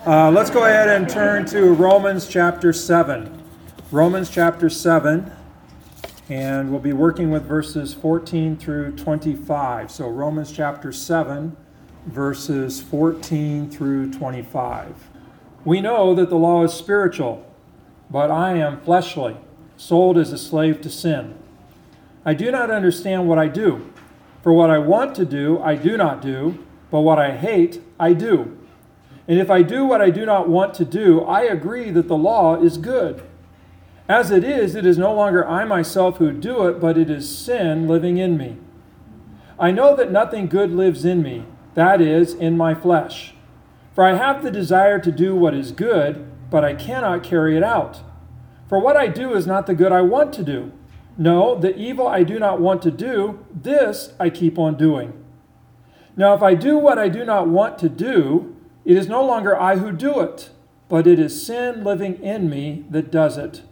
Let's go ahead and turn to Romans chapter 7. Romans chapter 7, and we'll be working with verses 14 through 25. So Romans chapter 7, verses 14 through 25. We know that the law is spiritual, but I am fleshly, sold as a slave to sin. I do not understand what I do. For what I want to do, I do not do, but what I hate, I do. And if I do what I do not want to do, I agree that the law is good. As it is no longer I myself who do it, but it is sin living in me. I know that nothing good lives in me, that is, in my flesh. For I have the desire to do what is good, but I cannot carry it out. For what I do is not the good I want to do. No, the evil I do not want to do, this I keep on doing. Now if I do what I do not want to do, it is no longer I who do it, but it is sin living in me that does it.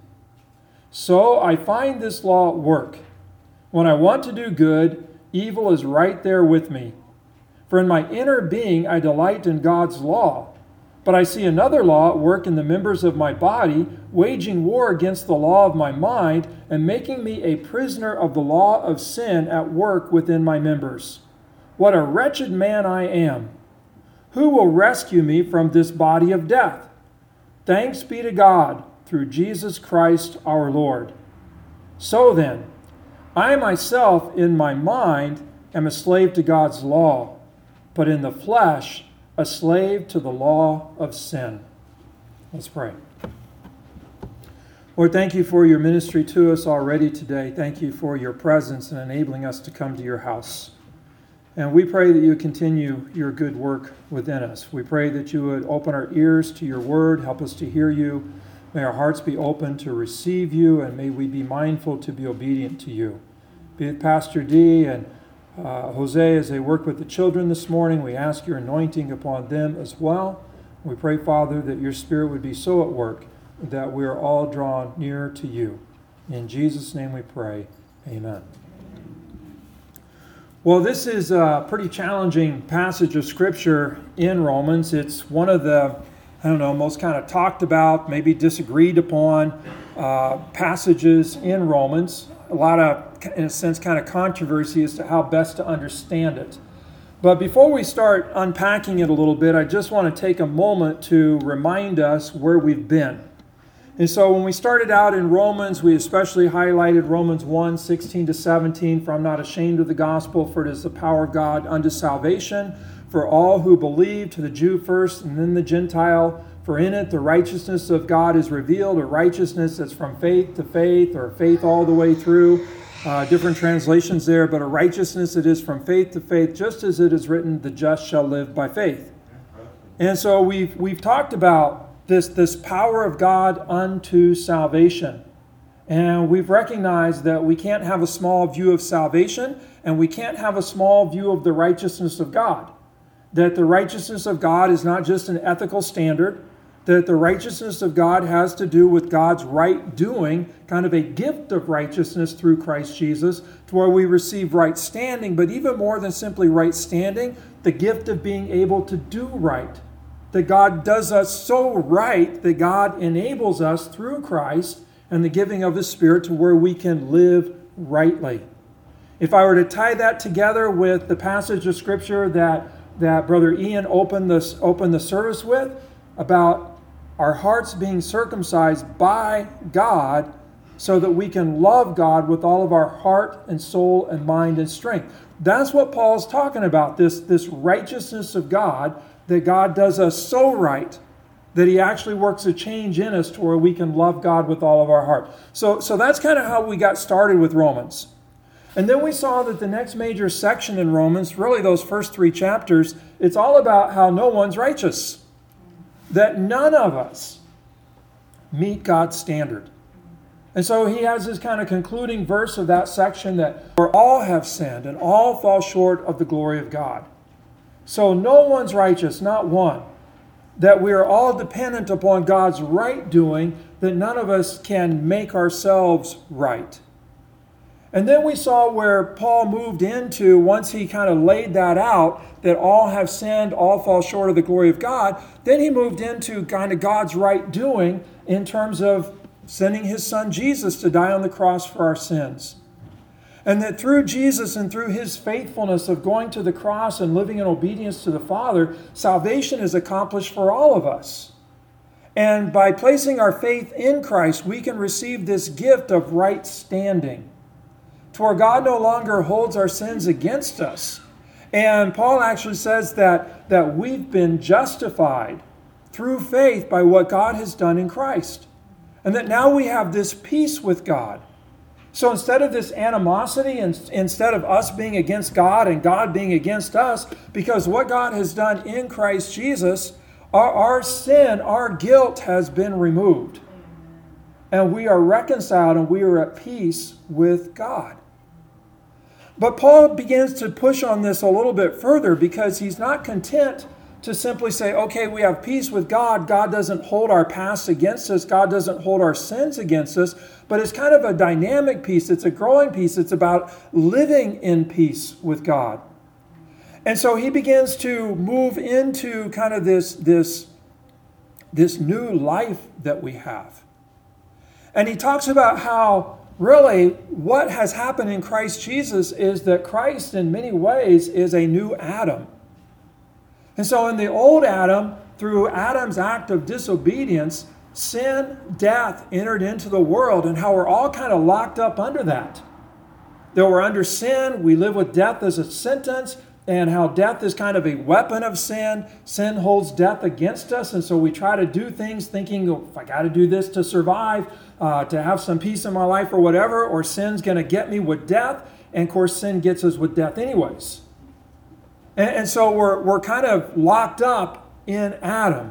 So I find this law at work. When I want to do good, evil is right there with me. For in my inner being I delight in God's law. But I see another law at work in the members of my body, waging war against the law of my mind, and making me a prisoner of the law of sin at work within my members. What a wretched man I am! Who will rescue me from this body of death? Thanks be to God through Jesus Christ our Lord. So then, I myself in my mind am a slave to God's law, but in the flesh a slave to the law of sin. Let's pray. Lord, thank you for your ministry to us already today. Thank you for your presence and enabling us to come to your house. And we pray that you continue your good work within us. We pray that you would open our ears to your word, help us to hear you. May our hearts be open to receive you, and may we be mindful to be obedient to you. Be it Pastor D and Jose as they work with the children this morning, we ask your anointing upon them as well. We pray, Father, that your Spirit would be so at work that we are all drawn near to you. In Jesus' name we pray. Amen. Well, this is a pretty challenging passage of Scripture in Romans. It's one of the, most kind of talked about, maybe disagreed upon passages in Romans. A lot of, in a sense, kind of controversy as to how best to understand it. But before we start unpacking it a little bit, I just want to take a moment to remind us where we've been. And so when we started out in Romans, we especially highlighted Romans 1, 16 to 17, for I'm not ashamed of the gospel, for it is the power of God unto salvation for all who believe, to the Jew first and then the Gentile. For in it the righteousness of God is revealed, a righteousness that's from faith to faith, or faith all the way through. Different translations there, but a righteousness that is from faith to faith, just as it is written, the just shall live by faith. And so we've talked about this power of God unto salvation. And we've recognized that we can't have a small view of salvation, and we can't have a small view of the righteousness of God. That the righteousness of God is not just an ethical standard, that the righteousness of God has to do with God's right doing, kind of a gift of righteousness through Christ Jesus, to where we receive right standing, but even more than simply right standing, the gift of being able to do right. That God does us so right that God enables us through Christ and the giving of His Spirit to where we can live rightly. If I were to tie that together with the passage of Scripture that Brother Ian opened the service with, about our hearts being circumcised by God so that we can love God with all of our heart and soul and mind and strength. That's what Paul's talking about, this righteousness of God, that God does us so right that He actually works a change in us to where we can love God with all of our heart. So that's kind of how we got started with Romans. And then we saw that the next major section in Romans, really those first 3 chapters, it's all about how no one's righteous. That none of us meet God's standard. And so he has this kind of concluding verse of that section that for all have sinned and all fall short of the glory of God. So no one's righteous, not one. That we are all dependent upon God's right doing, that none of us can make ourselves right. And then we saw where Paul moved into, once he kind of laid that out, that all have sinned, all fall short of the glory of God. Then he moved into kind of God's right doing in terms of sending his son Jesus to die on the cross for our sins. And that through Jesus and through his faithfulness of going to the cross and living in obedience to the Father, salvation is accomplished for all of us. And by placing our faith in Christ, we can receive this gift of right standing, to where God no longer holds our sins against us. And Paul actually says that we've been justified through faith by what God has done in Christ. And that now we have this peace with God. So instead of this animosity, and instead of us being against God and God being against us, because what God has done in Christ Jesus, our sin, our guilt has been removed. And we are reconciled and we are at peace with God. But Paul begins to push on this a little bit further, because he's not content to simply say, okay, we have peace with God. God doesn't hold our past against us. God doesn't hold our sins against us. But it's kind of a dynamic peace. It's a growing peace. It's about living in peace with God. And so he begins to move into kind of this new life that we have. And he talks about how really what has happened in Christ Jesus is that Christ in many ways is a new Adam. And so in the old Adam, through Adam's act of disobedience, sin, death entered into the world, and how we're all kind of locked up under that. That we're under sin, we live with death as a sentence, and how death is kind of a weapon of sin. Sin holds death against us, and so we try to do things thinking, oh, if I got to do this to survive, to have some peace in my life or whatever, or sin's going to get me with death. And of course, sin gets us with death anyways. And so we're kind of locked up in Adam.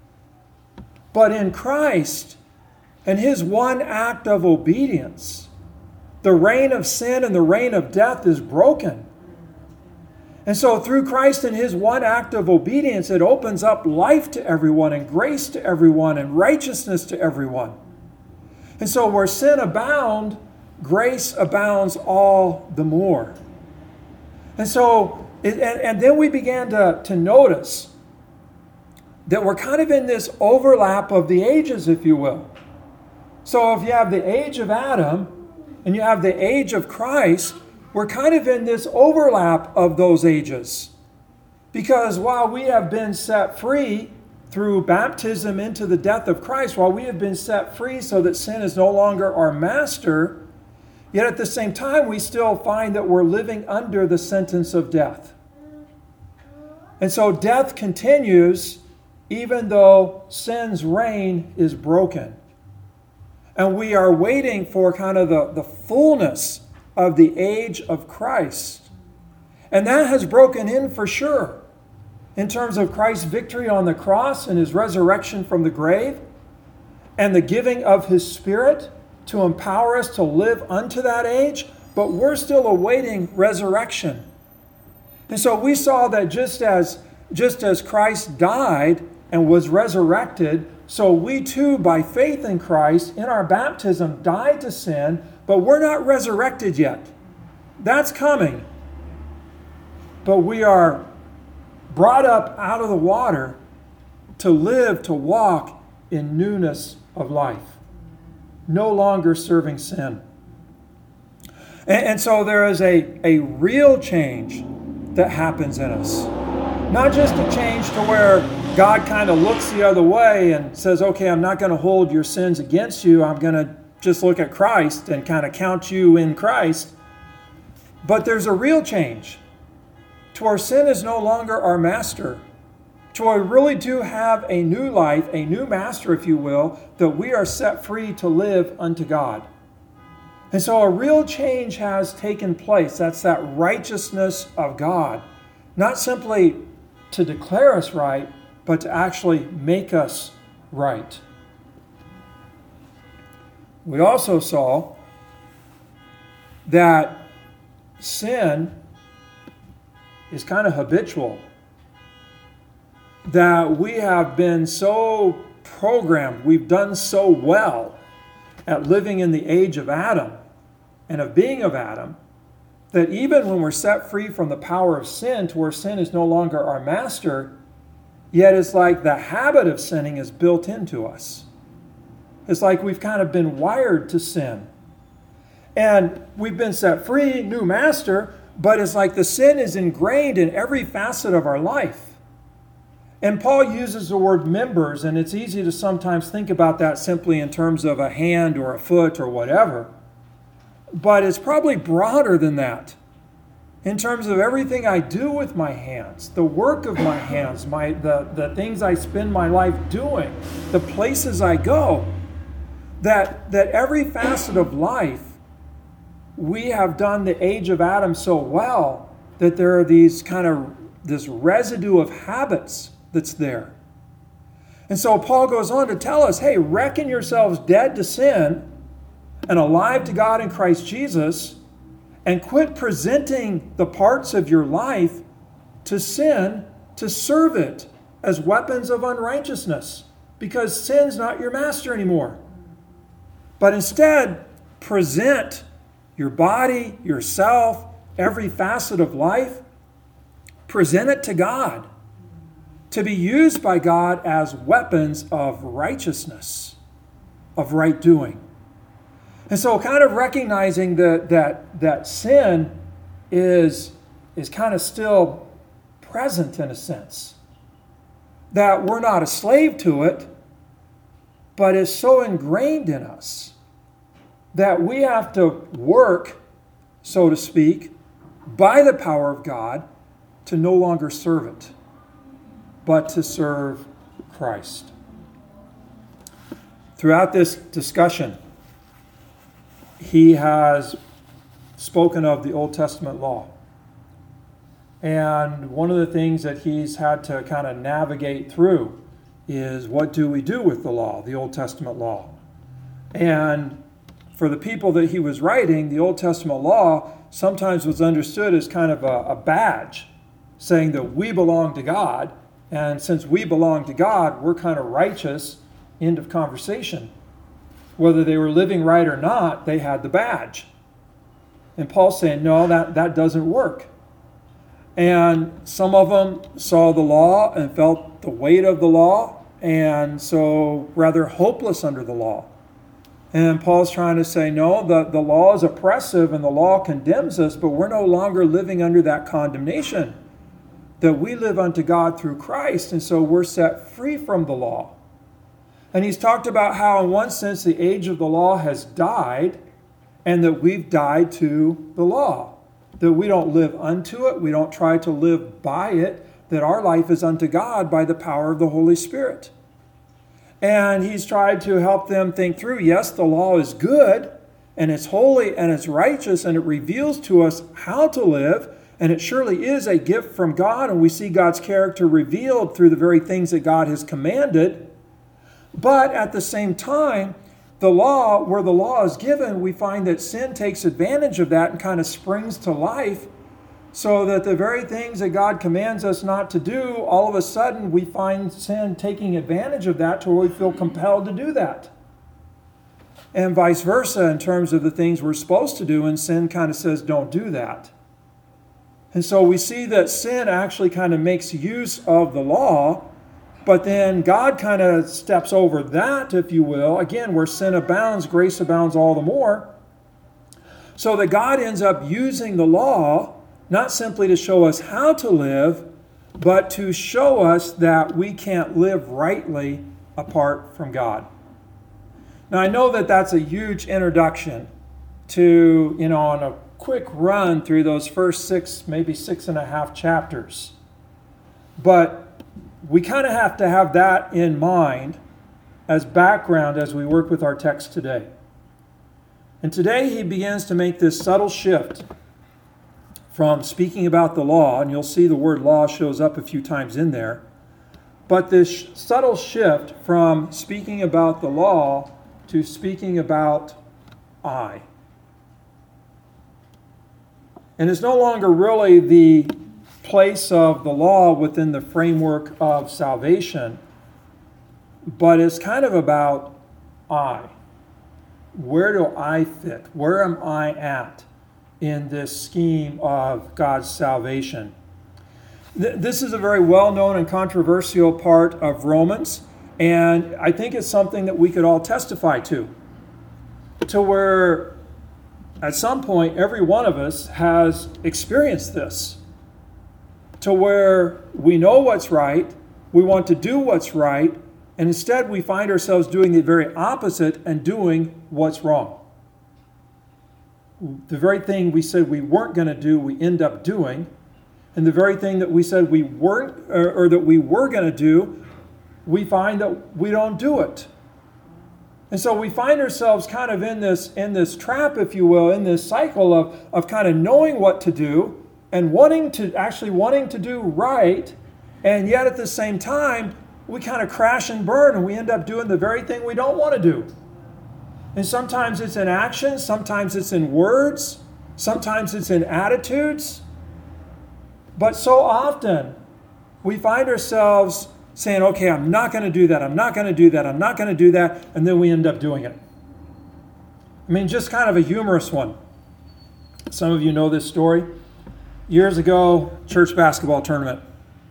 But in Christ and his one act of obedience, the reign of sin and the reign of death is broken. And so through Christ and his one act of obedience, it opens up life to everyone and grace to everyone and righteousness to everyone. And so where sin abounds, grace abounds all the more. And so, and then we began to notice that we're kind of in this overlap of the ages, if you will. So if you have the age of Adam and you have the age of Christ, we're kind of in this overlap of those ages. Because while we have been set free through baptism into the death of Christ, while we have been set free so that sin is no longer our master, yet at the same time we still find that we're living under the sentence of death. And so death continues even though sin's reign is broken. And we are waiting for kind of the fullness of the age of Christ. And that has broken in for sure, in terms of Christ's victory on the cross and his resurrection from the grave, and the giving of his Spirit to empower us to live unto that age. But we're still awaiting resurrection. And so we saw that just as Christ died and was resurrected, so we too, by faith in Christ, in our baptism, died to sin, but we're not resurrected yet. That's coming. But we are brought up out of the water to live, to walk in newness of life, no longer serving sin. And so there is a real change that happens in us. Not just a change to where God kind of looks the other way and says, okay, I'm not going to hold your sins against you. I'm going to just look at Christ and kind of count you in Christ. But there's a real change to where sin is no longer our master. To where we really do have a new life, a new master, if you will, that we are set free to live unto God. And so a real change has taken place. That's that righteousness of God. Not simply to declare us right, but to actually make us right. We also saw that sin is kind of habitual. That we have been so programmed, we've done so well at living in the age of Adam and of being of Adam, that even when we're set free from the power of sin to where sin is no longer our master, yet it's like the habit of sinning is built into us. It's like we've kind of been wired to sin. And we've been set free, new master, but it's like the sin is ingrained in every facet of our life. And Paul uses the word members, and it's easy to sometimes think about that simply in terms of a hand or a foot or whatever. But it's probably broader than that. In terms of everything I do with my hands, the work of my hands, the things I spend my life doing, the places I go, that every facet of life, we have done the age of Adam so well that there are this residue of habits that's there. And so Paul goes on to tell us, hey, reckon yourselves dead to sin and alive to God in Christ Jesus, and quit presenting the parts of your life to sin to serve it as weapons of unrighteousness, because sin's not your master anymore. But instead, present your body, yourself, every facet of life, present it to God, to be used by God as weapons of righteousness, of right doing. And so kind of recognizing that sin is kind of still present in a sense. That we're not a slave to it, but it's so ingrained in us that we have to work, so to speak, by the power of God to no longer serve it, but to serve Christ. Throughout this discussion, he has spoken of the Old Testament law. And one of the things that he's had to kind of navigate through is, what do we do with the law, the Old Testament law? And for the people that he was writing, the Old Testament law sometimes was understood as kind of a badge, saying that we belong to God, and since we belong to God, we're kind of righteous, end of conversation. Whether they were living right or not, they had the badge. And Paul's saying, no, that doesn't work. And some of them saw the law and felt the weight of the law, and so rather hopeless under the law. And Paul's trying to say, no, the law is oppressive and the law condemns us, but we're no longer living under that condemnation. That we live unto God through Christ, and so we're set free from the law. And he's talked about how, in one sense, the age of the law has died, and that we've died to the law. That we don't live unto it, we don't try to live by it, that our life is unto God by the power of the Holy Spirit. And he's tried to help them think through, yes, the law is good, and it's holy, and it's righteous, and it reveals to us how to live, and it surely is a gift from God, and we see God's character revealed through the very things that God has commanded. But at the same time, the law, where the law is given, we find that sin takes advantage of that and kind of springs to life, so that the very things that God commands us not to do, all of a sudden we find sin taking advantage of that to where we feel compelled to do that. And vice versa in terms of the things we're supposed to do, and sin kind of says, don't do that. And so we see that sin actually kind of makes use of the law, but then God kind of steps over that, if you will. Again, where sin abounds, grace abounds all the more. So that God ends up using the law, not simply to show us how to live, but to show us that we can't live rightly apart from God. Now, I know that that's a huge introduction to, on a quick run through those first 6, maybe 6.5 chapters. But we kind of have to have that in mind as background as we work with our text today. And today he begins to make this subtle shift from speaking about the law, and you'll see the word law shows up a few times in there, but this subtle shift from speaking about the law to speaking about I. And it's no longer really the place of the law within the framework of salvation, but it's kind of about I. Where do I fit? Where am I at in this scheme of God's salvation? This is a very well-known and controversial part of Romans, and I think it's something that we could all testify to where at some point every one of us has experienced this, to where we know what's right, we want to do what's right, and instead we find ourselves doing the very opposite and doing what's wrong. The very thing we said we weren't going to do, we end up doing. And the very thing that we said we weren't, or that we were going to do, we find that we don't do it. And so we find ourselves kind of in this trap, if you will, in this cycle of kind of knowing what to do and wanting to do right, and yet at the same time, we kind of crash and burn and we end up doing the very thing we don't want to do. And sometimes it's in action, sometimes it's in words, sometimes it's in attitudes. But so often, we find ourselves saying, okay, I'm not going to do that, I'm not going to do that, I'm not going to do that, and then we end up doing it. I mean, just kind of a humorous one. Some of you know this story. Years ago, church basketball tournament.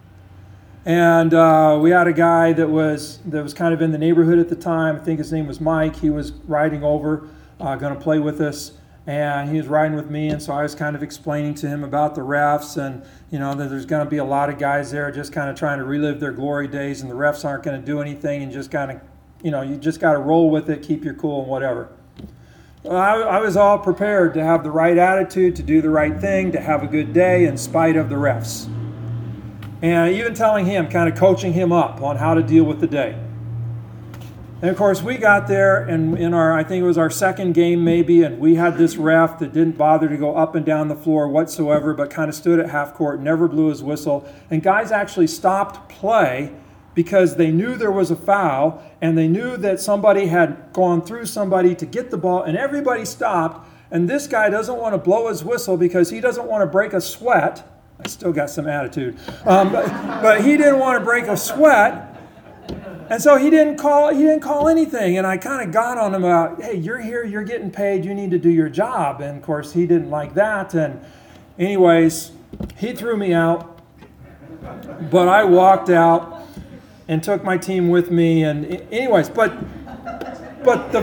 And we had a guy that was kind of in the neighborhood at the time. I think his name was Mike. He was riding over, going to play with us. And he was riding with me, and so I was kind of explaining to him about the refs, and that there's going to be a lot of guys there just kind of trying to relive their glory days, and the refs aren't going to do anything, and just kind of, you just got to roll with it, keep your cool, and whatever. Well, I was all prepared to have the right attitude, to do the right thing, to have a good day in spite of the refs. And even telling him, kind of coaching him up on how to deal with the day. And of course, we got there, and I think it was our second game maybe, and we had this ref that didn't bother to go up and down the floor whatsoever, but kind of stood at half court, never blew his whistle. And guys actually stopped play because they knew there was a foul, and they knew that somebody had gone through somebody to get the ball, and everybody stopped. And this guy doesn't want to blow his whistle because he doesn't want to break a sweat. I still got some attitude. But he didn't want to break a sweat. And so he didn't call anything. And I kind of got on him about, hey, you're here, you're getting paid, you need to do your job. And of course, he didn't like that. And anyways, he threw me out. But I walked out and took my team with me. And anyways, but the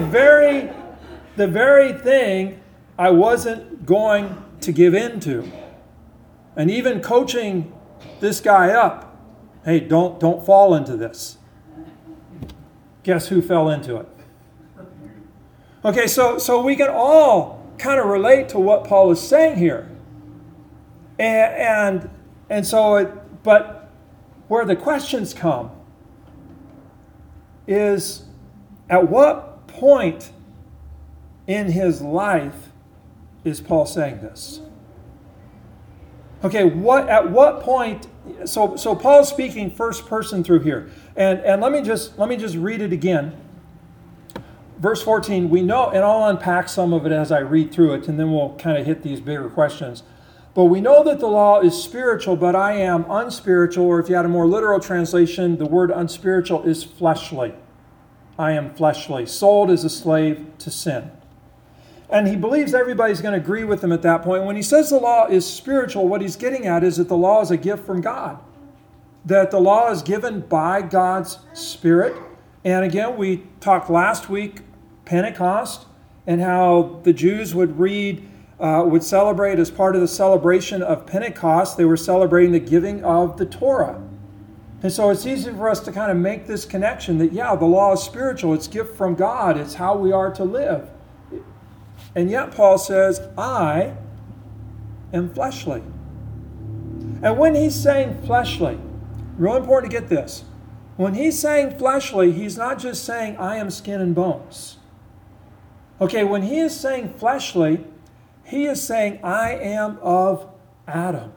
very thing I wasn't going to give in to. And even coaching this guy up, hey, don't fall into this. Guess who fell into it? Okay, so we can all kind of relate to what Paul is saying here. And so but where the questions come is, at what point in his life is Paul saying this? Okay, at what point? So Paul's speaking first person through here, and let me just read it again. Verse 14, we know, and I'll unpack some of it as I read through it, and then we'll kind of hit these bigger questions. But we know that the law is spiritual, but I am unspiritual, or if you had a more literal translation, the word unspiritual is fleshly. I am fleshly, sold as a slave to sin. And he believes everybody's going to agree with him at that point. When he says the law is spiritual, what he's getting at is that the law is a gift from God. That the law is given by God's Spirit. And again, we talked last week, Pentecost, and how the Jews would celebrate as part of the celebration of Pentecost, they were celebrating the giving of the Torah. And so it's easy for us to kind of make this connection that, the law is spiritual. It's a gift from God. It's how we are to live. And yet Paul says, I am fleshly. And when he's saying fleshly, real important to get this. When he's saying fleshly, he's not just saying, I am skin and bones. Okay, when he is saying fleshly, he is saying, I am of Adam.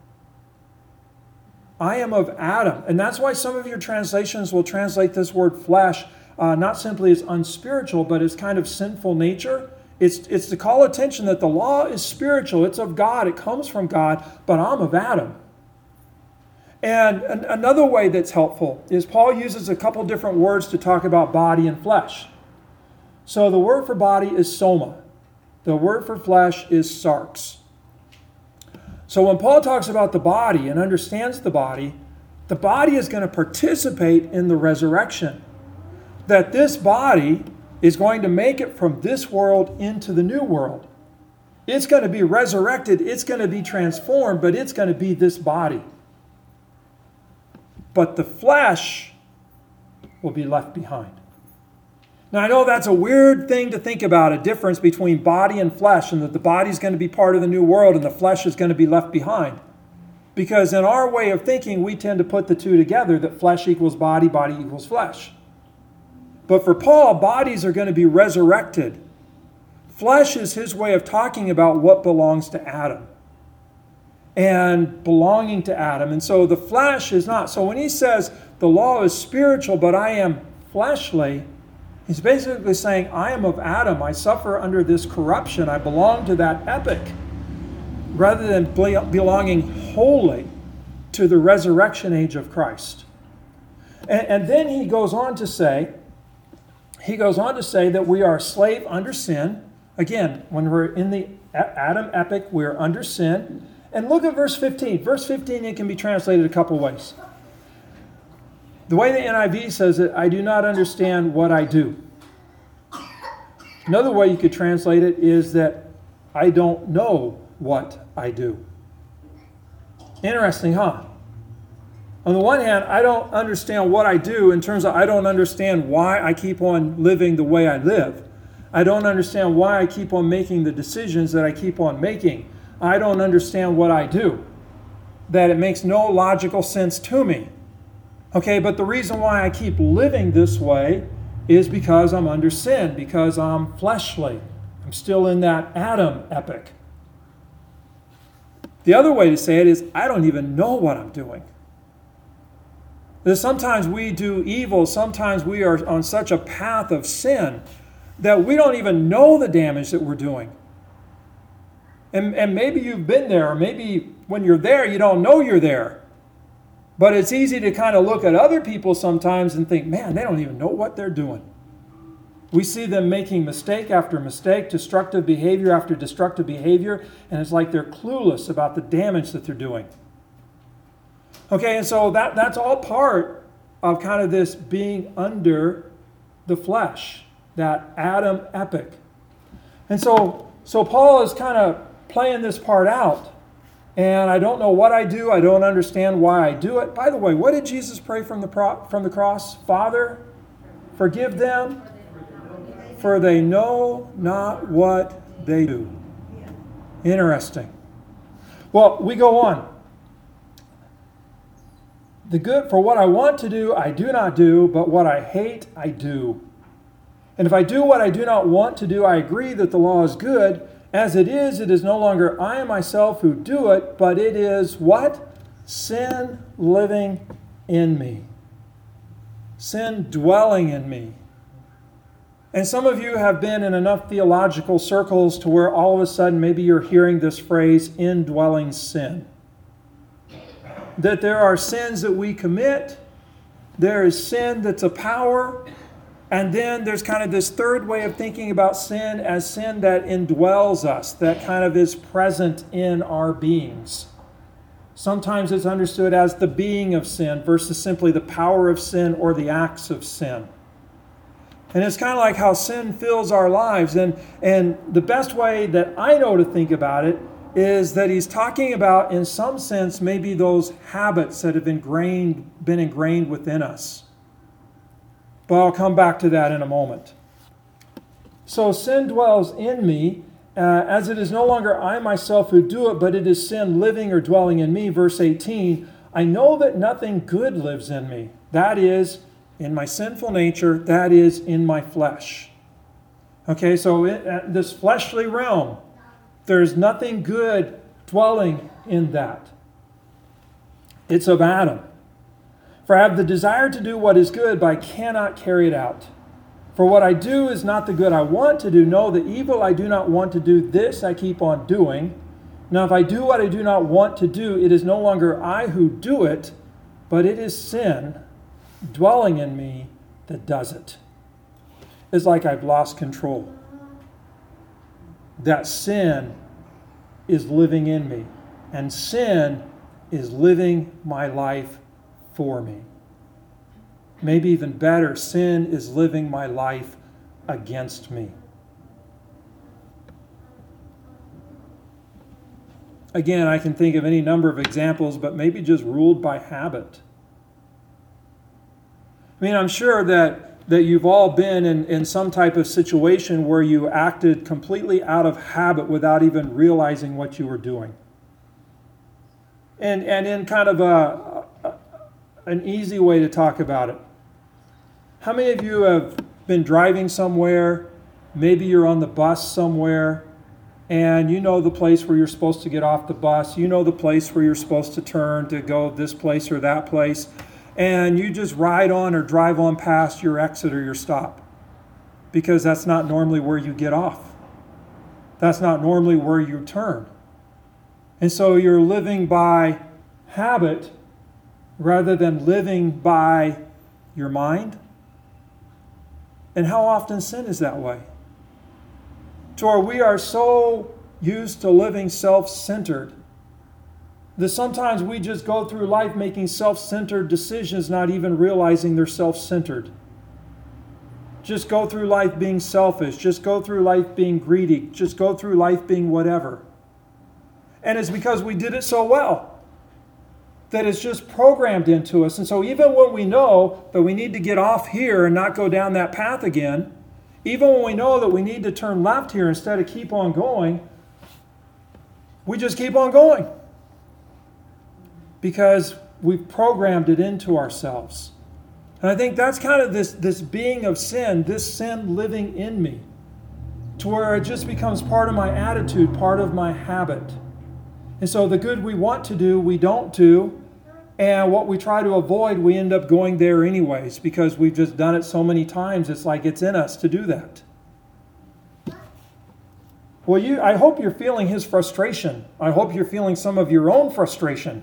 I am of Adam. And that's why some of your translations will translate this word flesh not simply as unspiritual, but as kind of sinful nature. It's to call attention that the law is spiritual. It's of God. It comes from God. But I'm of Adam. And another way that's helpful is Paul uses a couple different words to talk about body and flesh. So the word for body is soma. The word for flesh is sarx. So when Paul talks about the body and understands the body is going to participate in the resurrection. That this body is going to make it from this world into the new world. It's going to be resurrected, it's going to be transformed, but it's going to be this body. But the flesh will be left behind. Now, I know that's a weird thing to think about, a difference between body and flesh, and that the body is going to be part of the new world and the flesh is going to be left behind. Because in our way of thinking, we tend to put the two together, that flesh equals body, body equals flesh. But for Paul, bodies are going to be resurrected. Flesh is his way of talking about what belongs to Adam and belonging to Adam. And so the flesh is not. So when he says the law is spiritual, but I am fleshly, he's basically saying, I am of Adam. I suffer under this corruption. I belong to that epoch, rather than belonging wholly to the resurrection age of Christ. And then he goes on to say that we are a slave under sin. Again, when we're in the Adam epoch, we're under sin. And look at verse 15. Verse 15, it can be translated a couple ways. The way the NIV says it, I do not understand what I do. Another way you could translate it is that I don't know what I do. Interesting, huh? On the one hand, I don't understand what I do in terms of I don't understand why I keep on living the way I live. I don't understand why I keep on making the decisions that I keep on making. I don't understand what I do. That it makes no logical sense to me. Okay, but the reason why I keep living this way is because I'm under sin, because I'm fleshly. I'm still in that Adam epoch. The other way to say it is, I don't even know what I'm doing. That sometimes we do evil, sometimes we are on such a path of sin that we don't even know the damage that we're doing. And maybe you've been there, or maybe when you're there, you don't know you're there. But it's easy to kind of look at other people sometimes and think, man, they don't even know what they're doing. We see them making mistake after mistake, destructive behavior after destructive behavior, and it's like they're clueless about the damage that they're doing. Okay, and so that's all part of kind of this being under the flesh, that Adam epoch. And so Paul is kind of playing this part out. And I don't know what I do. I don't understand why I do it. By the way, what did Jesus pray from the cross? Father, forgive them, for they know not what they do. Interesting. Well, we go on. The good, for what I want to do, I do not do, but what I hate, I do. And if I do what I do not want to do, I agree that the law is good. As it is no longer I myself who do it, but it is what? Sin living in me. Sin dwelling in me. And some of you have been in enough theological circles to where all of a sudden maybe you're hearing this phrase, indwelling sin. That there are sins that we commit. There is sin that's a power. And then there's kind of this third way of thinking about sin as sin that indwells us, that kind of is present in our beings. Sometimes it's understood as the being of sin versus simply the power of sin or the acts of sin. And it's kind of like how sin fills our lives. And the best way that I know to think about it is that he's talking about, in some sense, maybe those habits that have been ingrained within us. But I'll come back to that in a moment. So sin dwells in me, as it is no longer I myself who do it, but it is sin living or dwelling in me. Verse 18, I know that nothing good lives in me. That is, in my sinful nature, that is, in my flesh. Okay, so this fleshly realm, there's nothing good dwelling in that. It's of Adam. For I have the desire to do what is good, but I cannot carry it out. For what I do is not the good I want to do. No, the evil I do not want to do, this I keep on doing. Now, if I do what I do not want to do, it is no longer I who do it, but it is sin dwelling in me that does it. it's like I've lost control. That sin is living in me, and sin is living my life for me. Maybe even better, sin is living my life against me. Again, I can think of any number of examples, but maybe just ruled by habit. I mean, I'm sure that you've all been in some type of situation where you acted completely out of habit without even realizing what you were doing. And in kind of an easy way to talk about it, how many of you have been driving somewhere, maybe you're on the bus somewhere, and you know the place where you're supposed to get off the bus, you know the place where you're supposed to turn to go this place or that place, and you just ride on or drive on past your exit or your stop, because that's not normally where you get off. That's not normally where you turn. And so you're living by habit rather than living by your mind. And how often sin is that way? To where we are so used to living self-centered that sometimes we just go through life making self-centered decisions, not even realizing they're self-centered. Just go through life being selfish. Just go through life being greedy. Just go through life being whatever. And it's because we did it so well that it's just programmed into us. And so even when we know that we need to get off here and not go down that path again, even when we know that we need to turn left here instead of keep on going, we just keep on going. Because we've programmed it into ourselves. And I think that's kind of this being of sin, this sin living in me, to where it just becomes part of my attitude, part of my habit. And so the good we want to do, we don't do. And what we try to avoid, we end up going there anyways, because we've just done it so many times, it's like it's in us to do that. Well, I hope you're feeling his frustration. I hope you're feeling some of your own frustration.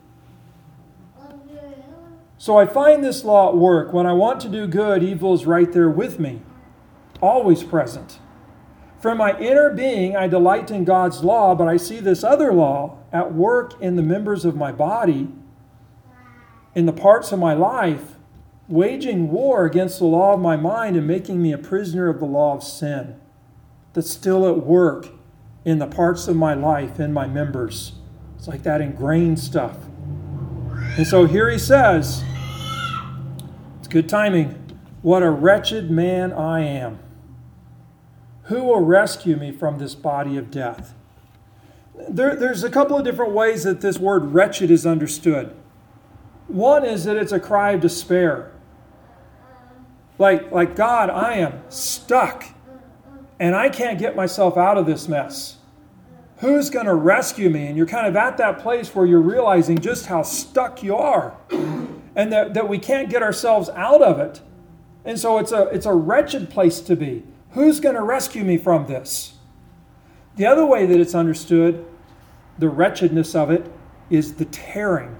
So I find this law at work. When I want to do good, evil is right there with me, always present. From my inner being, I delight in God's law, but I see this other law at work in the members of my body, in the parts of my life, waging war against the law of my mind and making me a prisoner of the law of sin that's still at work in the parts of my life, in my members. It's like that ingrained stuff. And so here he says, it's good timing, what a wretched man I am. Who will rescue me from this body of death? There's a couple of different ways that this word wretched is understood. One is that it's a cry of despair. Like God, I am stuck and I can't get myself out of this mess. Who's going to rescue me? And you're kind of at that place where you're realizing just how stuck you are and that we can't get ourselves out of it. And so it's a wretched place to be. Who's going to rescue me from this? The other way that it's understood, the wretchedness of it, is the tearing.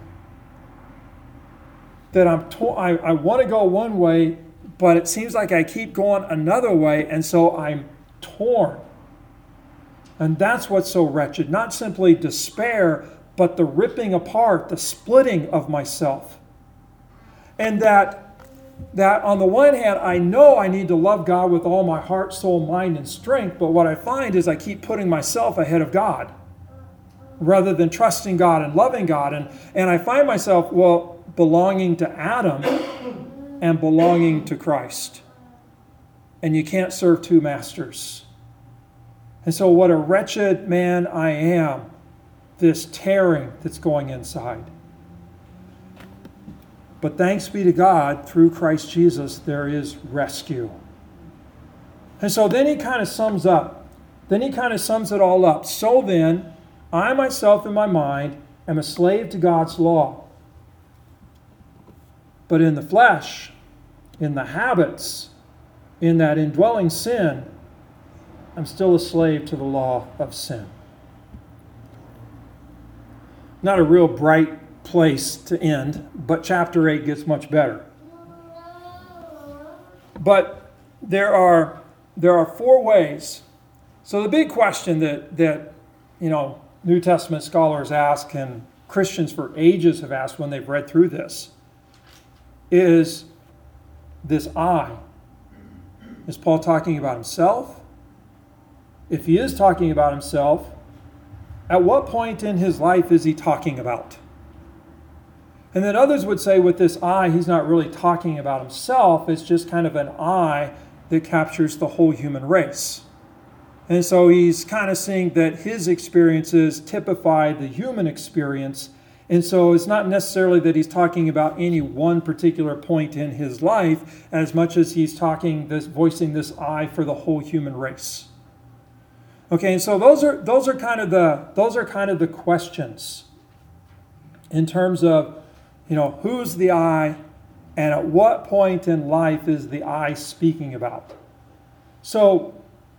That I want to go one way, but it seems like I keep going another way, and so I'm torn. And that's what's so wretched. Not simply despair, but the ripping apart, the splitting of myself. And that on the one hand, I know I need to love God with all my heart, soul, mind, and strength, but what I find is I keep putting myself ahead of God rather than trusting God and loving God. And I find myself, belonging to Adam and belonging to Christ. And you can't serve two masters. And so what a wretched man I am, this tearing that's going inside. But thanks be to God, through Christ Jesus, there is rescue. And so then he kind of sums up. Then he kind of sums it all up. So then, I myself in my mind am a slave to God's law. But in the flesh, in the habits, in that indwelling sin, I'm still a slave to the law of sin. Not a real bright place to end, but chapter 8 gets much better. But there are four ways. So the big question that New Testament scholars ask and Christians for ages have asked when they've read through this is this I. Is Paul talking about himself? If he is talking about himself, at what point in his life is he talking about? And then others would say with this I, he's not really talking about himself. It's just kind of an I that captures the whole human race. And so he's kind of seeing that his experiences typify the human experience. And so it's not necessarily that he's talking about any one particular point in his life as much as he's voicing this I for the whole human race. Okay, and so those are kind of the questions in terms of, who's the I and at what point in life is the I speaking about? So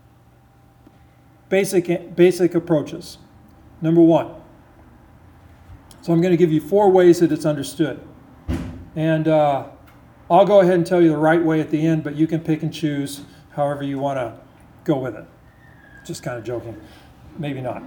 basic approaches. Number one. So I'm going to give you four ways that it's understood. And I'll go ahead and tell you the right way at the end, but you can pick and choose however you want to go with it. Just kind of joking. Maybe not.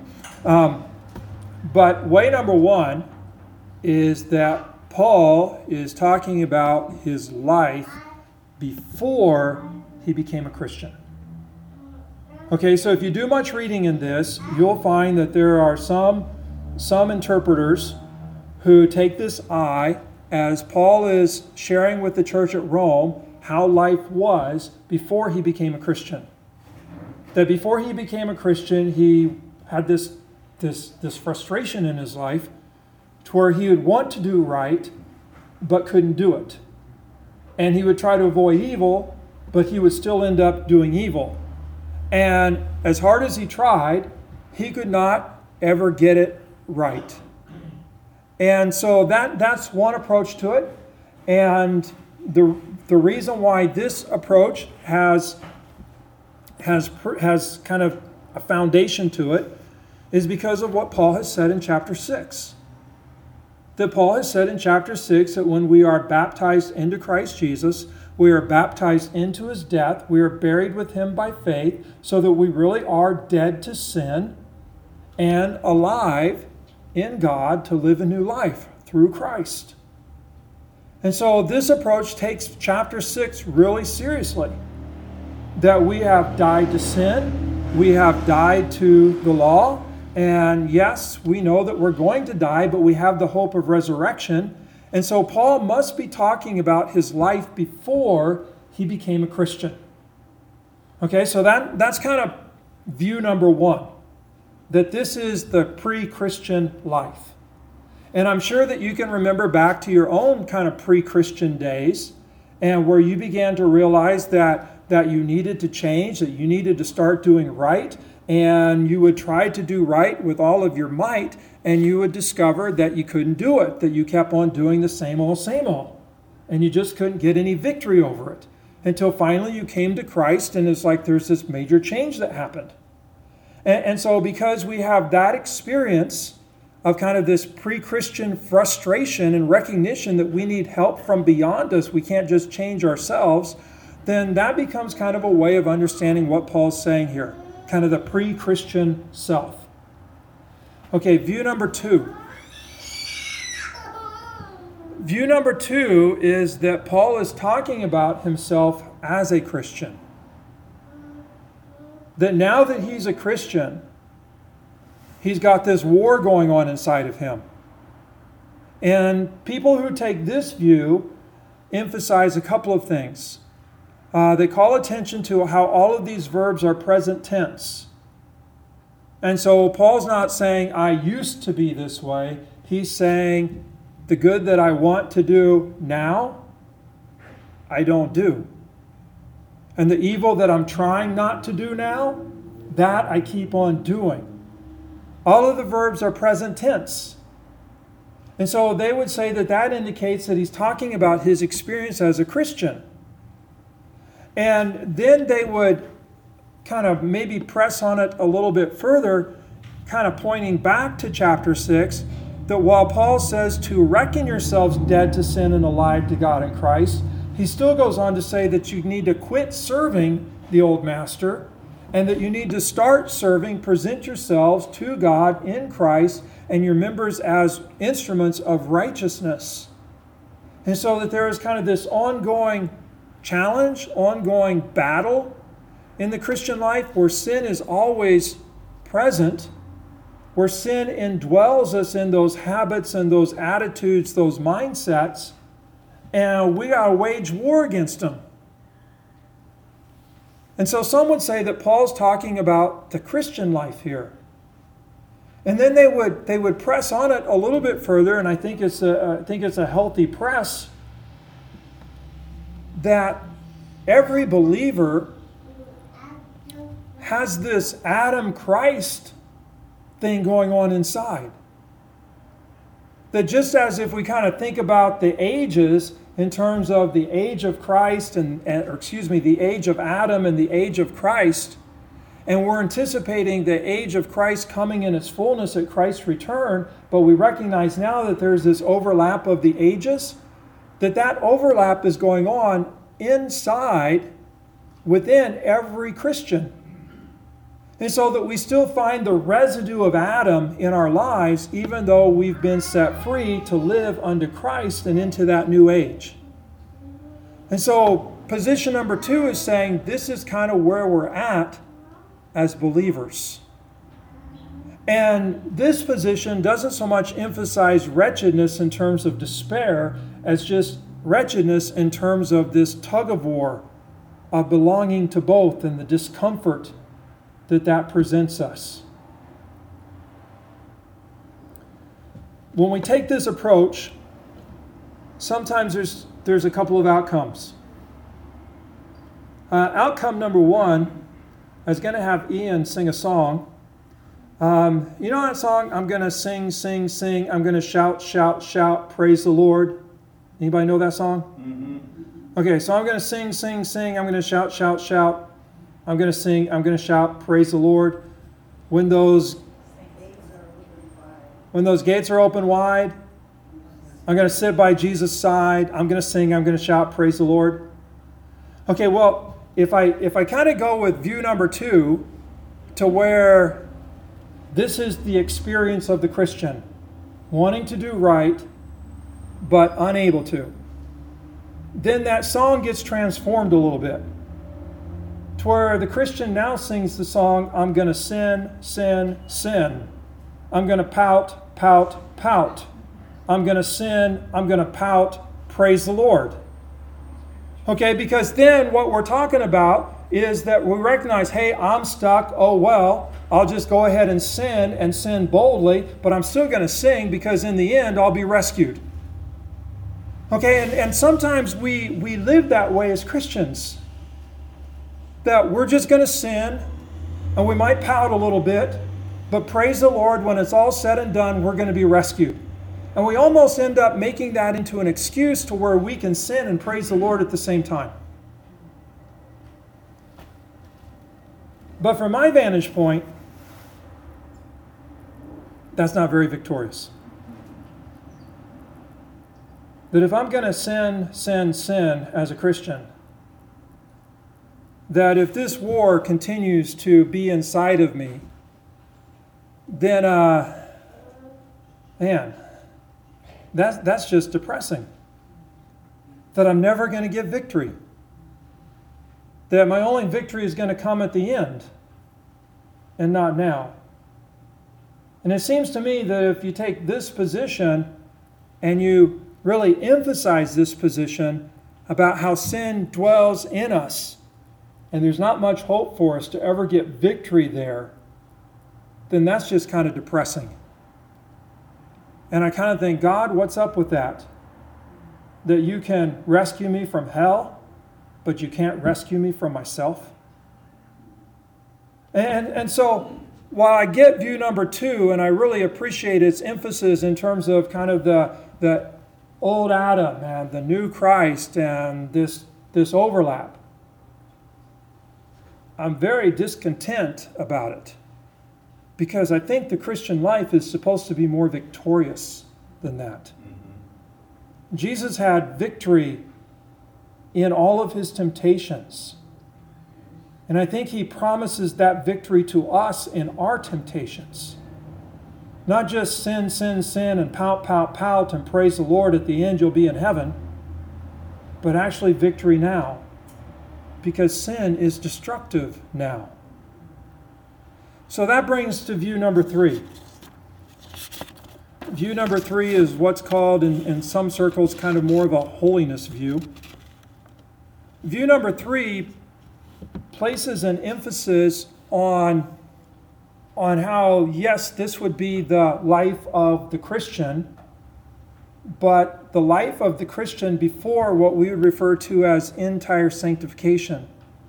But way number one is that Paul is talking about his life before he became a Christian. Okay, so if you do much reading in this, you'll find that there are some interpreters who take this I as Paul is sharing with the church at Rome how life was before he became a Christian. That before he became a Christian, he had this frustration in his life to where he would want to do right, but couldn't do it. And he would try to avoid evil, but he would still end up doing evil. And as hard as he tried, he could not ever get it right. And so that's one approach to it. And the reason why this approach has kind of a foundation to it is because of what Paul has said in chapter 6. That Paul has said in chapter 6 that when we are baptized into Christ Jesus, we are baptized into his death, we are buried with him by faith, so that we really are dead to sin and alive in God to live a new life through Christ. And so this approach takes chapter 6 really seriously. That we have died to sin, we have died to the law, and yes, we know that we're going to die, but we have the hope of resurrection. And so Paul must be talking about his life before he became a Christian. Okay, so that's kind of view number one, that this is the pre-Christian life. And I'm sure that you can remember back to your own kind of pre-Christian days and where you began to realize that you needed to change, that you needed to start doing right, and you would try to do right with all of your might, and you would discover that you couldn't do it, that you kept on doing the same old, and you just couldn't get any victory over it until finally you came to Christ, and it's like there's this major change that happened. And so because we have that experience of kind of this pre-Christian frustration and recognition that we need help from beyond us, we can't just change ourselves, then that becomes kind of a way of understanding what Paul's saying here, kind of the pre-Christian self. Okay, view number two. View number two is that Paul is talking about himself as a Christian. That now that he's a Christian, he's got this war going on inside of him. And people who take this view emphasize a couple of things. They call attention to how all of these verbs are present tense. And so Paul's not saying, I used to be this way. He's saying, the good that I want to do now, I don't do. And the evil that I'm trying not to do now, that I keep on doing. All of the verbs are present tense. And so they would say that indicates that he's talking about his experience as a Christian. And then they would kind of maybe press on it a little bit further, kind of pointing back to chapter 6, that while Paul says to reckon yourselves dead to sin and alive to God in Christ, he still goes on to say that you need to quit serving the old master and that you need to start serving, present yourselves to God in Christ and your members as instruments of righteousness. And so that there is kind of this ongoing challenge, ongoing battle in the Christian life where sin is always present, where sin indwells us in those habits and those attitudes, those mindsets, and we got to wage war against them. And so some would say that Paul's talking about the Christian life here. And then they would press on it a little bit further, and I think it's a healthy press, that every believer has this Adam Christ thing going on inside. That just as if we kind of think about the ages in terms of the age of Christ the age of Adam and the age of Christ, and we're anticipating the age of Christ coming in its fullness at Christ's return, but we recognize now that there's this overlap of the ages, that overlap is going on inside within every Christian. And so that we still find the residue of Adam in our lives, even though we've been set free to live unto Christ and into that new age. And so position number 2 is saying this is kind of where we're at as believers. And this position doesn't so much emphasize wretchedness in terms of despair as just wretchedness in terms of this tug of war of belonging to both and the discomfort that presents us. When we take this approach, sometimes there's a couple of outcomes. Outcome number 1, I was going to have Ian sing a song. You know that song? I'm going to sing, sing, sing. I'm going to shout, shout, shout. Praise the Lord. Anybody know that song? Mm-hmm. Okay, so I'm going to sing, sing, sing. I'm going to shout, shout, shout. I'm going to sing, I'm going to shout, praise the Lord. When those gates are open wide, I'm going to sit by Jesus' side. I'm going to sing, I'm going to shout, praise the Lord. Okay, well, if I kind of go with view number 2 to where this is the experience of the Christian, wanting to do right, but unable to, then that song gets transformed a little bit. To where the Christian now sings the song, I'm going to sin, sin, sin. I'm going to pout, pout, pout. I'm going to sin, I'm going to pout, praise the Lord. Okay, because then what we're talking about is that we recognize, hey, I'm stuck, oh well, I'll just go ahead and sin boldly, but I'm still going to sing because in the end I'll be rescued. Okay, and sometimes we live that way as Christians. That we're just going to sin, and we might pout a little bit, but praise the Lord, when it's all said and done, we're going to be rescued. And we almost end up making that into an excuse to where we can sin and praise the Lord at the same time. But from my vantage point, that's not very victorious. That if I'm going to sin, sin, sin as a Christian, that if this war continues to be inside of me, then, that's just depressing. That I'm never going to get victory. That my only victory is going to come at the end and not now. And it seems to me that if you take this position and you really emphasize this position about how sin dwells in us, and there's not much hope for us to ever get victory there, then that's just kind of depressing. And I kind of think, God, what's up with that? That you can rescue me from hell, but you can't rescue me from myself? And so, while I get view number 2, and I really appreciate its emphasis in terms of kind of the old Adam and the new Christ and this overlap, I'm very discontent about it because I think the Christian life is supposed to be more victorious than that. Mm-hmm. Jesus had victory in all of his temptations. And I think he promises that victory to us in our temptations. Not just sin, sin, sin, and pout, pout, pout, and praise the Lord, at the end you'll be in heaven, but actually victory now, because sin is destructive now. So that brings to view number 3. View number 3 is what's called in some circles kind of more of a holiness view. View number 3 places an emphasis on how, yes, this would be the life of the Christian, but the life of the Christian before what we would refer to as entire sanctification.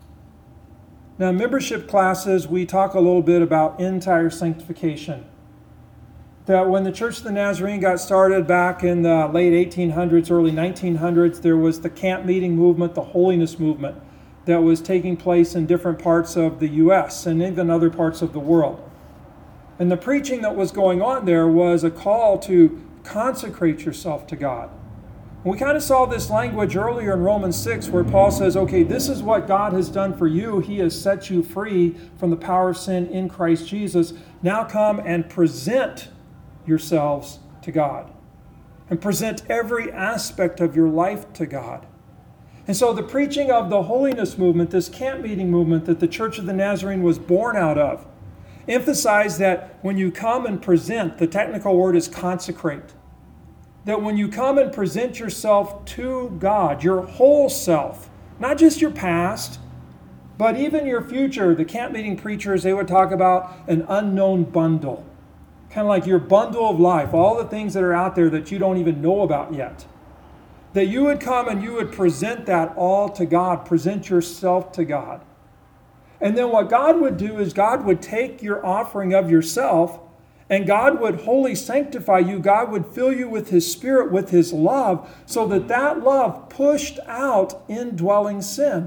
Now, in membership classes, we talk a little bit about entire sanctification. That when the Church of the Nazarene got started back in the late 1800s, early 1900s, there was the camp meeting movement, the holiness movement, that was taking place in different parts of the U.S. and even other parts of the world. And the preaching that was going on there was a call to consecrate yourself to God. We kind of saw this language earlier in Romans 6 where Paul says, okay, this is what God has done for you. He has set you free from the power of sin in Christ Jesus. Now come and present yourselves to God and present every aspect of your life to God. And so the preaching of the holiness movement, this camp meeting movement that the Church of the Nazarene was born out of, emphasized that when you come and present, the technical word is consecrate, that when you come and present yourself to God, your whole self, not just your past, but even your future, the camp meeting preachers, they would talk about an unknown bundle, kind of like your bundle of life, all the things that are out there that you don't even know about yet. That you would come and you would present that all to God, present yourself to God. And then what God would do is God would take your offering of yourself and God would wholly sanctify you. God would fill you with His Spirit, with His love, so that that love pushed out indwelling sin.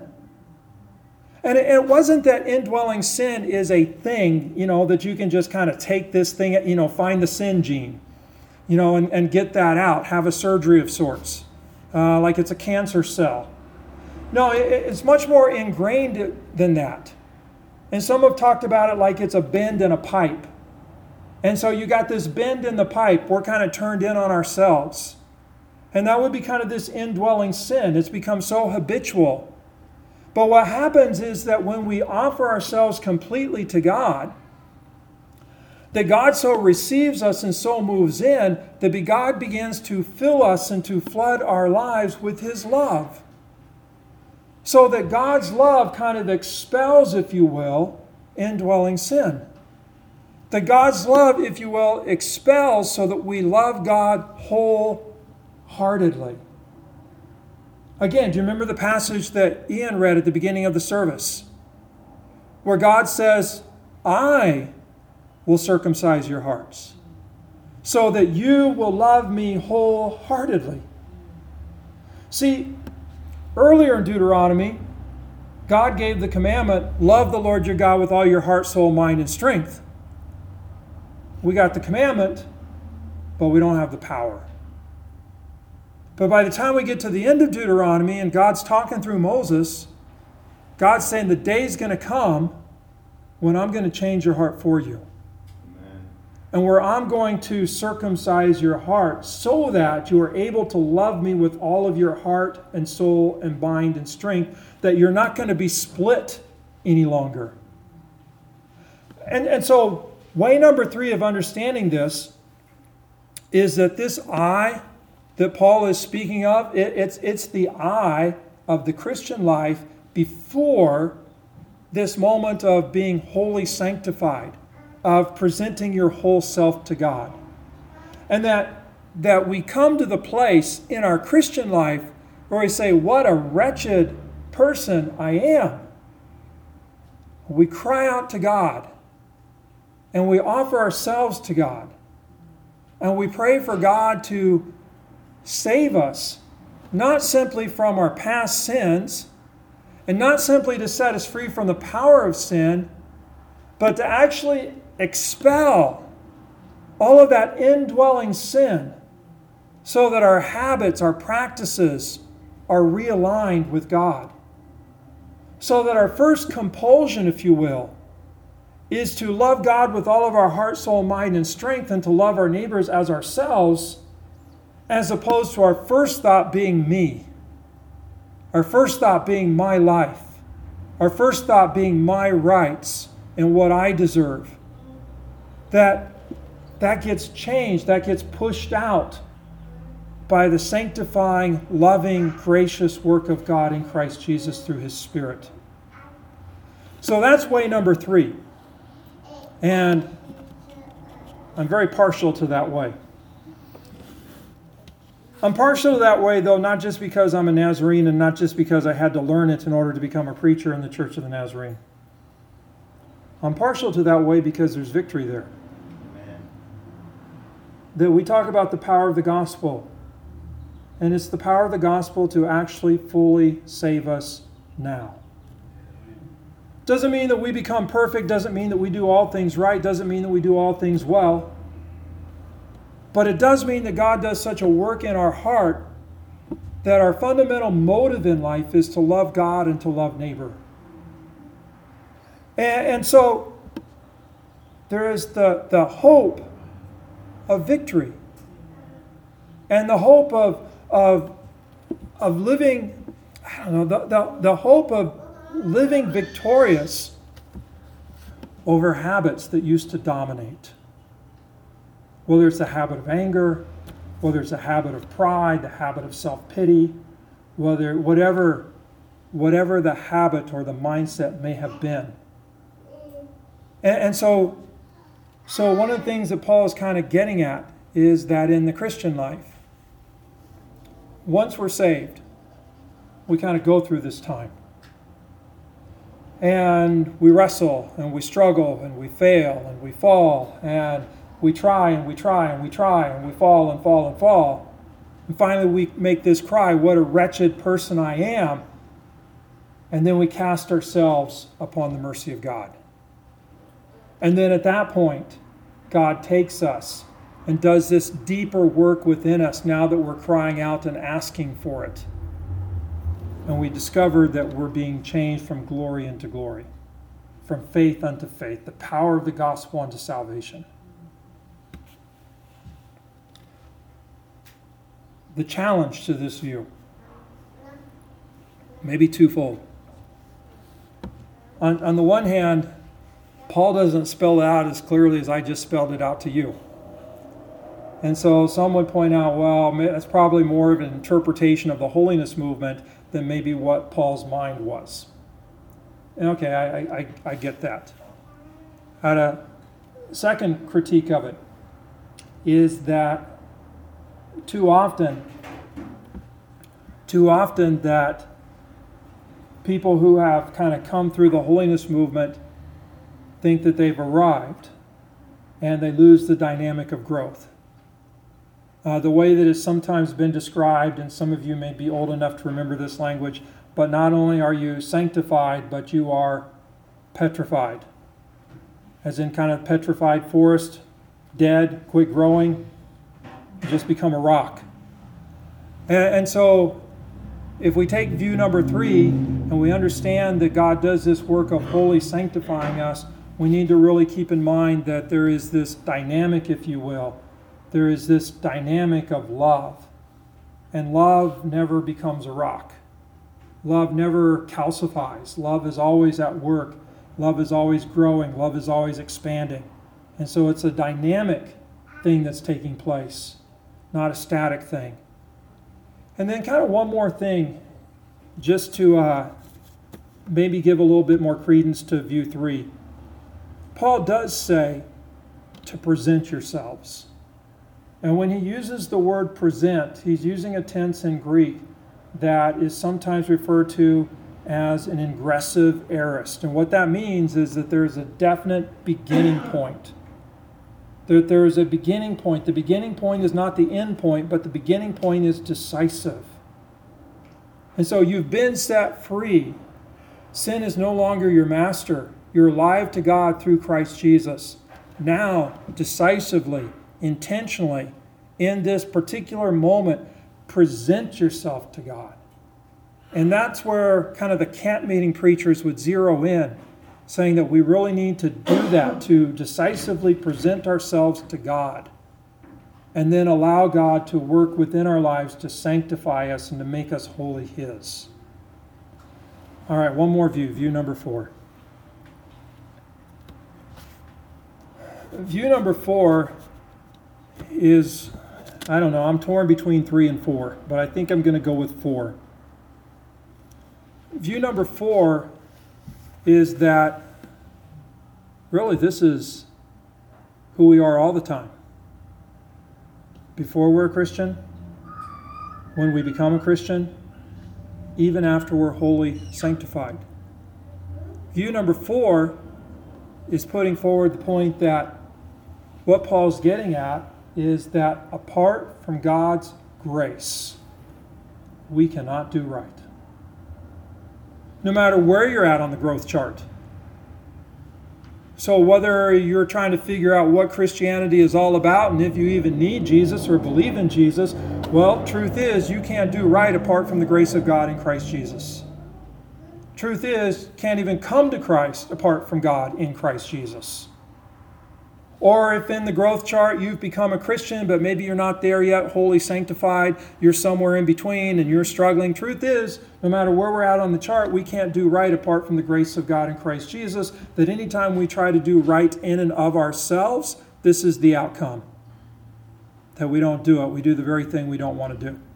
And it wasn't that indwelling sin is a thing, that you can just kind of take this thing, find the sin gene, and get that out, have a surgery of sorts, like it's a cancer cell. No, it's much more ingrained than that. And some have talked about it like it's a bend in a pipe. And so you got this bend in the pipe. We're kind of turned in on ourselves. And that would be kind of this indwelling sin. It's become so habitual. But what happens is that when we offer ourselves completely to God, that God so receives us and so moves in, that God begins to fill us and to flood our lives with His love. So that God's love kind of expels, if you will, indwelling sin. That God's love, if you will, expels so that we love God wholeheartedly. Again, do you remember the passage that Ian read at the beginning of the service? Where God says, I will circumcise your hearts so that you will love me wholeheartedly. See, earlier in Deuteronomy, God gave the commandment, love the Lord your God with all your heart, soul, mind, and strength. We got the commandment, but we don't have the power. But by the time we get to the end of Deuteronomy and God's talking through Moses, God's saying the day's going to come when I'm going to change your heart for you. Amen. And where I'm going to circumcise your heart so that you are able to love me with all of your heart and soul and mind and strength, that you're not going to be split any longer. And so way number 3 of understanding this is that this I that Paul is speaking of, it's the I of the Christian life before this moment of being wholly sanctified, of presenting your whole self to God. And that we come to the place in our Christian life where we say, what a wretched person I am. We cry out to God. And we offer ourselves to God. And we pray for God to save us, not simply from our past sins, and not simply to set us free from the power of sin, but to actually expel all of that indwelling sin so that our habits, our practices, are realigned with God. So that our first compulsion, if you will, is to love God with all of our heart, soul, mind, and strength, and to love our neighbors as ourselves, as opposed to our first thought being me. Our first thought being my life. Our first thought being my rights and what I deserve. That gets changed, that gets pushed out by the sanctifying, loving, gracious work of God in Christ Jesus through His Spirit. So that's way number 3. And I'm very partial to that way. I'm partial to that way, though, not just because I'm a Nazarene and not just because I had to learn it in order to become a preacher in the Church of the Nazarene. I'm partial to that way because there's victory there. Amen. That we talk about the power of the gospel. And it's the power of the gospel to actually fully save us now. Doesn't mean that we become perfect, doesn't mean that we do all things right, doesn't mean that we do all things well. But it does mean that God does such a work in our heart that our fundamental motive in life is to love God and to love neighbor. And so there is the hope of victory and the hope of living, the hope of living victorious over habits that used to dominate. Whether it's the habit of anger, whether it's a habit of pride, the habit of self-pity, whatever the habit or the mindset may have been. And so one of the things that Paul is kind of getting at is that in the Christian life, once we're saved, we kind of go through this time. And we wrestle, and we struggle, and we fail, and we fall, and we try, and we try, and we try, and we fall, and fall, and fall. And finally we make this cry, what a wretched person I am. And then we cast ourselves upon the mercy of God. And then at that point, God takes us and does this deeper work within us now that we're crying out and asking for it. And we discover that we're being changed from glory into glory, from faith unto faith, the power of the gospel unto salvation. The challenge to this view may be twofold. On the one hand, Paul doesn't spell it out as clearly as I just spelled it out to you. And so some would point out, well, that's probably more of an interpretation of the holiness movement than maybe what Paul's mind was. And okay, I get that. And a second critique of it is that too often that people who have kind of come through the holiness movement think that they've arrived and they lose the dynamic of growth. The way that it's sometimes been described, and some of you may be old enough to remember this language, but not only are you sanctified, but you are petrified. As in kind of petrified forest, dead, quit growing, you just become a rock. And so if we take view number 3 and we understand that God does this work of wholly sanctifying us, we need to really keep in mind that there is this dynamic, if you will. There is this dynamic of love. And love never becomes a rock. Love never calcifies. Love is always at work. Love is always growing. Love is always expanding. And so it's a dynamic thing that's taking place, not a static thing. And then kind of one more thing, just to maybe give a little bit more credence to view 3. Paul does say to present yourselves. And when he uses the word present, he's using a tense in Greek that is sometimes referred to as an ingressive aorist. And what that means is that there's a definite beginning point. That there is a beginning point. The beginning point is not the end point, but the beginning point is decisive. And so you've been set free. Sin is no longer your master. You're alive to God through Christ Jesus. Now, decisively, intentionally, in this particular moment, present yourself to God. And that's where kind of the camp meeting preachers would zero in, saying that we really need to do that, to decisively present ourselves to God, and then allow God to work within our lives to sanctify us and to make us wholly His. All right, one more view, view number 4. View number 4 is, I don't know, I'm torn between 3 and 4, but I think I'm going to go with 4. View number 4 is that really this is who we are all the time. Before we're a Christian, when we become a Christian, even after we're wholly sanctified. View number 4 is putting forward the point that what Paul's getting at is that apart from God's grace, we cannot do right. No matter where you're at on the growth chart. So whether you're trying to figure out what Christianity is all about and if you even need Jesus or believe in Jesus, well, truth is you can't do right apart from the grace of God in Christ Jesus. Truth is, can't even come to Christ apart from God in Christ Jesus. Or if in the growth chart you've become a Christian, but maybe you're not there yet, wholly sanctified, you're somewhere in between and you're struggling. Truth is, no matter where we're at on the chart, we can't do right apart from the grace of God in Christ Jesus. That anytime we try to do right in and of ourselves, this is the outcome. That we don't do it. We do the very thing we don't want to do.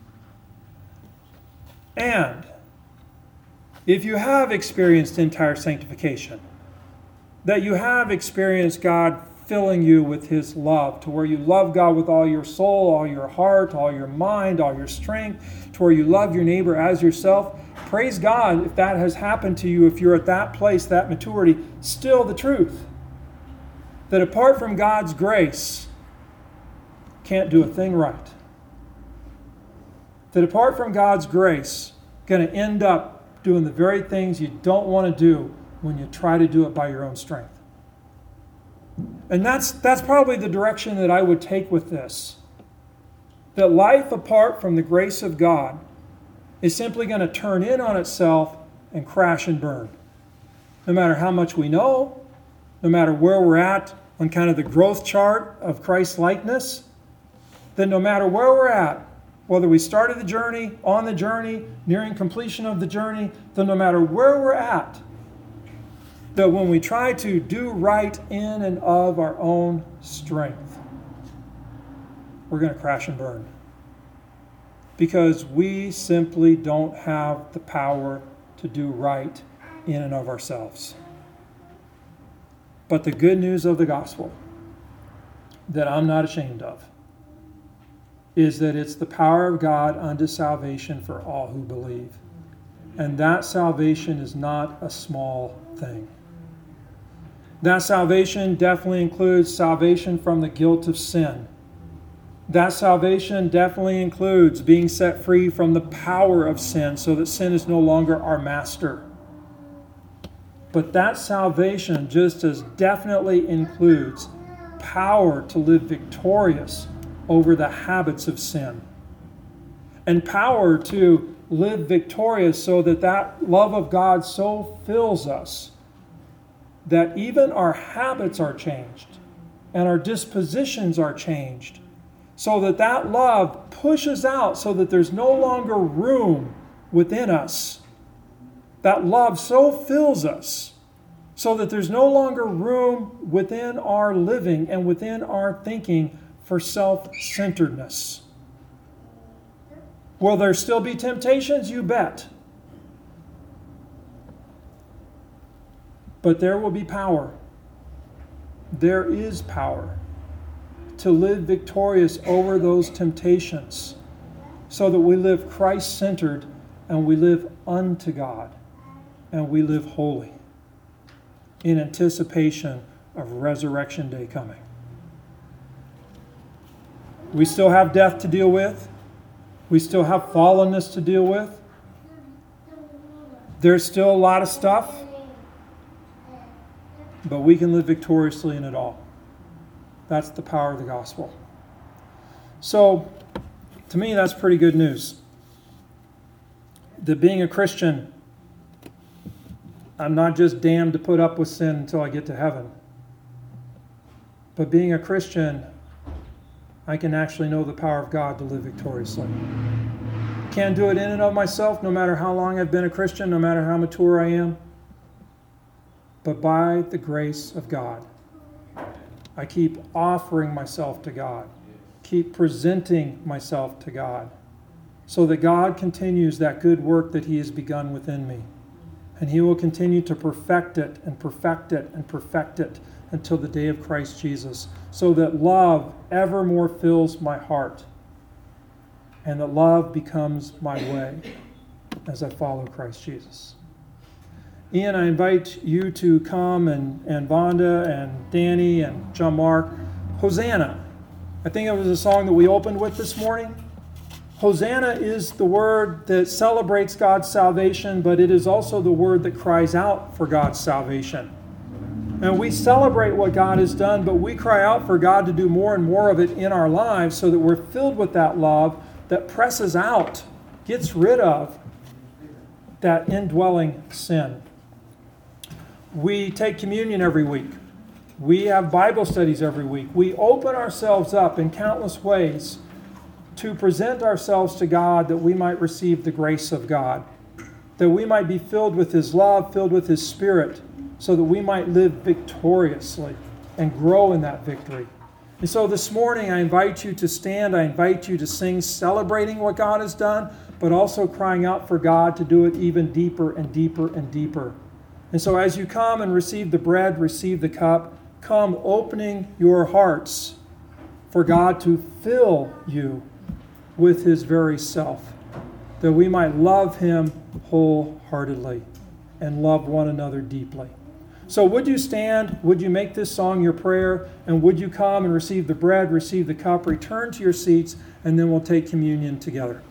And if you have experienced entire sanctification, that you have experienced God filling you with His love, to where you love God with all your soul, all your heart, all your mind, all your strength, to where you love your neighbor as yourself. Praise God if that has happened to you, if you're at that place, that maturity. Still the truth, that apart from God's grace, can't do a thing right. That apart from God's grace, going to end up doing the very things you don't want to do when you try to do it by your own strength. And that's probably the direction that I would take with this. That life apart from the grace of God is simply going to turn in on itself and crash and burn. No matter how much we know, no matter where we're at on kind of the growth chart of Christ's likeness, that no matter where we're at, whether we started the journey, on the journey, nearing completion of the journey, that no matter where we're at, that when we try to do right in and of our own strength, we're going to crash and burn. Because we simply don't have the power to do right in and of ourselves. But the good news of the gospel, that I'm not ashamed of, is that it's the power of God unto salvation for all who believe. And that salvation is not a small thing. That salvation definitely includes salvation from the guilt of sin. That salvation definitely includes being set free from the power of sin so that sin is no longer our master. But that salvation just as definitely includes power to live victorious over the habits of sin. And power to live victorious so that that love of God so fills us that even our habits are changed and our dispositions are changed, so that that love pushes out so that there's no longer room within us. That love so fills us so that there's no longer room within our living and within our thinking for self-centeredness. Will there still be temptations? You bet. But there will be power. There is power to live victorious over those temptations so that we live Christ-centered and we live unto God and we live holy in anticipation of resurrection day coming. We still have death to deal with. We still have fallenness to deal with. There's still a lot of stuff. But we can live victoriously in it all. That's the power of the gospel. So, to me, that's pretty good news. that being a Christian, I'm not just damned to put up with sin until I get to heaven. But being a Christian, I can actually know the power of God to live victoriously. Can't do it in and of myself, no matter how long I've been a Christian, no matter how mature I am. But by the grace of God, I keep offering myself to God, keep presenting myself to God, so that God continues that good work that He has begun within me. And He will continue to perfect it and perfect it and perfect it until the day of Christ Jesus, so that love evermore fills my heart and that love becomes my way as I follow Christ Jesus. Ian, I invite you to come, and Vonda and Danny and John Mark. Hosanna. I think it was a song that we opened with this morning. Hosanna is the word that celebrates God's salvation, but it is also the word that cries out for God's salvation. And we celebrate what God has done, but we cry out for God to do more and more of it in our lives so that we're filled with that love that presses out, gets rid of that indwelling sin. We take communion every week. We have Bible studies every week. We open ourselves up in countless ways to present ourselves to God that we might receive the grace of God, that we might be filled with His love, filled with His Spirit, so that we might live victoriously and grow in that victory. And so this morning I invite you to stand, I invite you to sing, celebrating what God has done, but also crying out for God to do it even deeper and deeper and deeper. And so as you come and receive the bread, receive the cup, come opening your hearts for God to fill you with His very self, that we might love Him wholeheartedly and love one another deeply. So would you stand, would you make this song your prayer, and would you come and receive the bread, receive the cup, return to your seats, and then we'll take communion together.